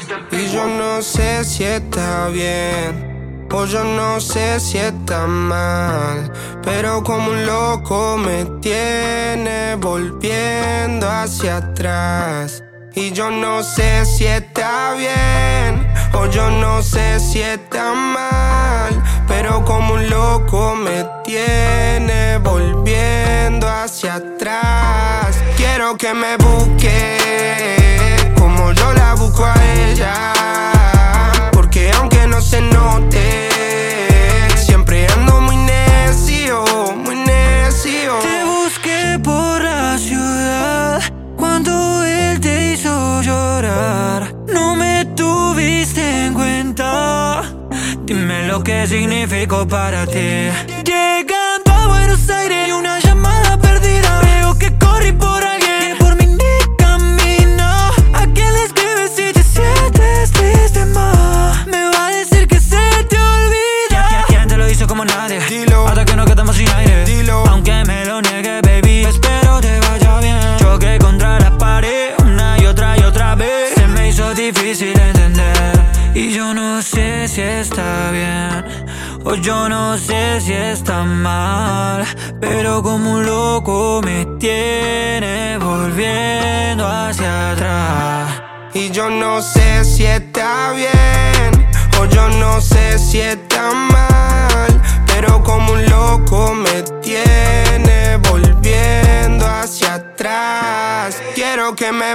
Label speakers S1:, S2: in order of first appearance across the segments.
S1: Y yo no sé si está bien o yo no sé si está mal, pero como un loco me tiene volviendo hacia atrás. Y yo no sé si está bien o yo no sé si está mal, pero como un loco me tiene volviendo hacia atrás. Quiero que me busque como yo la busco a ella, porque aunque no se note, siempre ando muy necio, muy necio.
S2: Te busqué por la ciudad cuando él te hizo llorar. No me tuviste en cuenta. Dime lo que significó para ti. Llegando a Buenos Aires y una llamada perdida, veo que corrí por alguien que por mí ni camina. ¿A quién le escribes si te sientes triste, ma? Me va a decir que se te olvida. ¿Quién te lo hizo como nadie?
S1: Dilo.
S2: Hasta que nos quedamos sin aire.
S1: Dilo.
S2: Aunque me lo niegue, baby, espero te vaya bien. Choqué contra la pared una y otra vez. Se me hizo difícil entender. Y yo no sé si está bien o yo no sé si está mal, pero como un loco me tiene volviendo hacia atrás.
S1: Y yo no sé si está bien o yo no sé si está mal, pero como un loco me tiene volviendo hacia atrás. Quiero que me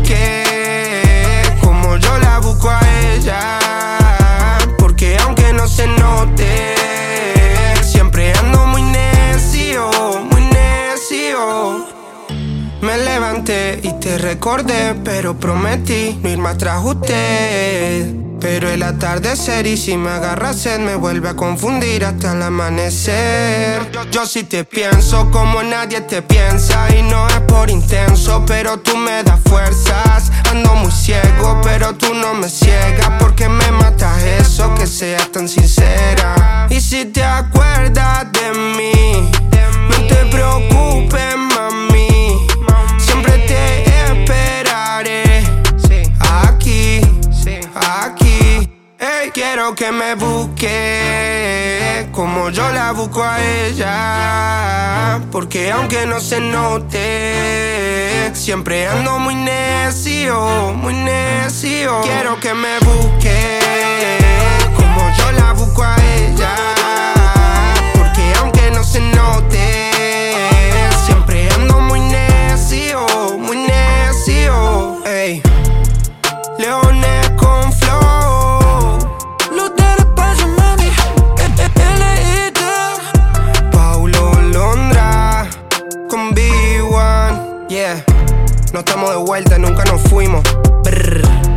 S1: busque como yo la busco a ella, porque aunque no se note, siempre ando muy necio, muy necio. Me levanté y te recordé, pero prometí no ir más tras usted. Pero el atardecer y si me agarra sed me vuelve a confundir hasta el amanecer. Yo sí te pienso como nadie te piensa y no es por intenso, pero tú me das fuerzas. Ando muy ciego, pero tú no me ciegas, porque me matas eso, que seas tan sincera. Y si te acuerdas de mí, no te preocupes, mami, siempre te esperaré aquí, aquí. Hey, quiero que me busque como yo la busco a ella, porque aunque no se note, siempre ando muy necio, muy necio. Quiero que me busque como yo la busco a ella, porque aunque no se note, siempre ando muy necio, muy necio. Ey, Leones con flow,
S2: Luz del espacio, mami, L.I.T.
S1: Paulo Londra con B1. Yeah, no estamos de vuelta, nunca nos fuimos. Brr.